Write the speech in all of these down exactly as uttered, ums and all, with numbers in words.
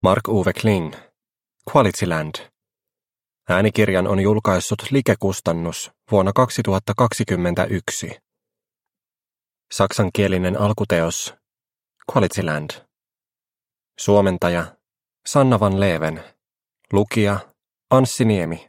Mark-Uwe Kling, Qualityland. Äänikirjan on julkaissut Like-kustannus vuonna kaksituhattakaksikymmentäyksi. Saksankielinen alkuteos Qualityland. Suomentaja Sanna van Leven. Lukija Anssi Niemi.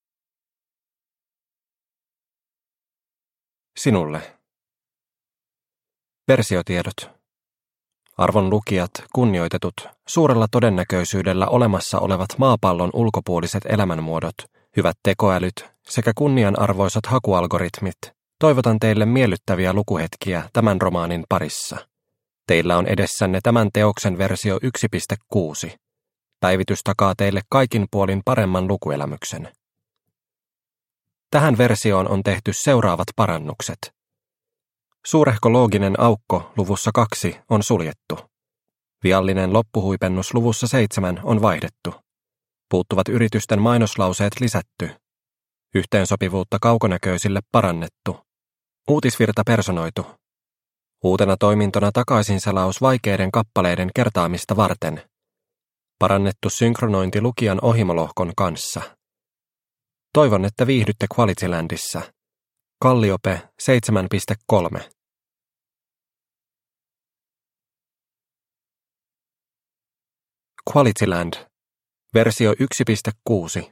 Sinulle. Versiotiedot. Arvon lukijat, kunnioitetut, suurella todennäköisyydellä olemassa olevat maapallon ulkopuoliset elämänmuodot, hyvät tekoälyt sekä kunnianarvoisat hakualgoritmit, toivotan teille miellyttäviä lukuhetkiä tämän romaanin parissa. Teillä on edessänne tämän teoksen versio yksi piste kuusi. Päivitys takaa teille kaikin puolin paremman lukuelämyksen. Tähän versioon on tehty seuraavat parannukset. Suurehko looginen aukko luvussa kaksi on suljettu. Viallinen loppuhuipennus luvussa seitsemän on vaihdettu. Puuttuvat yritysten mainoslauseet lisätty. Yhteensopivuutta kaukonäköisille parannettu. Uutisvirta personoitu. Uutena toimintona takaisinsalaus vaikeiden kappaleiden kertaamista varten. Parannettu synkronointi lukijan ohimolohkon kanssa. Toivon, että viihdytte Qualitylandissa. Kalliope seitsemän piste kolme. Qualityland. Versio yksi piste kuusi.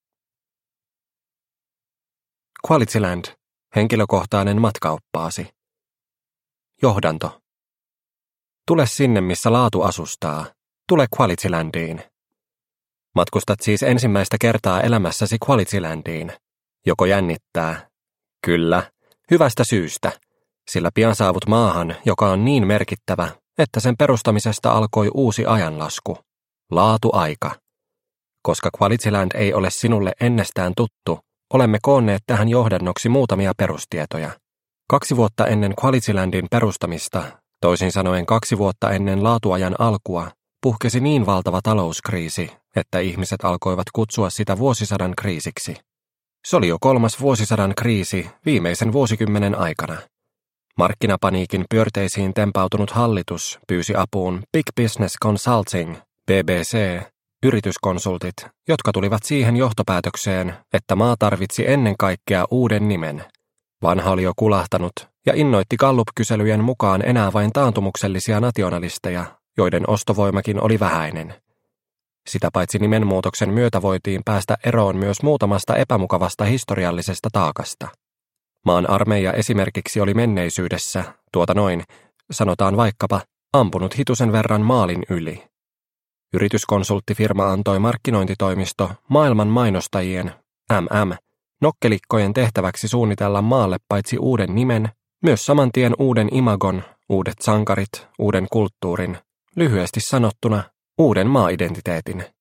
Qualityland. Henkilökohtainen matkaoppaasi. Johdanto. Tule sinne, missä laatu asustaa. Tule Qualitylandiin. Matkustat siis ensimmäistä kertaa elämässäsi Qualitylandiin. Joko jännittää? Kyllä, hyvästä syystä, sillä pian saavut maahan, joka on niin merkittävä, että sen perustamisesta alkoi uusi ajanlasku. Laatuaika. Koska Qualityland ei ole sinulle ennestään tuttu, olemme koonneet tähän johdannoksi muutamia perustietoja. Kaksi vuotta ennen Qualitylandin perustamista, toisin sanoen kaksi vuotta ennen laatuajan alkua, puhkesi niin valtava talouskriisi, että ihmiset alkoivat kutsua sitä vuosisadan kriisiksi. Se oli jo kolmas vuosisadan kriisi viimeisen vuosikymmenen aikana. Markkinapaniikin pyörteisiin tempautunut hallitus pyysi apuun Big Business Consulting, B B C, yrityskonsultit, jotka tulivat siihen johtopäätökseen, että maa tarvitsi ennen kaikkea uuden nimen. Vanha oli jo kulahtanut ja innoitti Gallup-kyselyjen mukaan enää vain taantumuksellisia nationalisteja, joiden ostovoimakin oli vähäinen. Sitä paitsi nimenmuutoksen myötä voitiin päästä eroon myös muutamasta epämukavasta historiallisesta taakasta. Maan armeija esimerkiksi oli menneisyydessä, tuota noin, sanotaan vaikkapa, ampunut hitusen verran maalin yli. Yrityskonsulttifirma antoi markkinointitoimisto maailman mainostajien, M M, nokkelikkojen tehtäväksi suunnitella maalle paitsi uuden nimen, myös saman tien uuden imagon, uudet sankarit, uuden kulttuurin, lyhyesti sanottuna, uuden maa-identiteetin.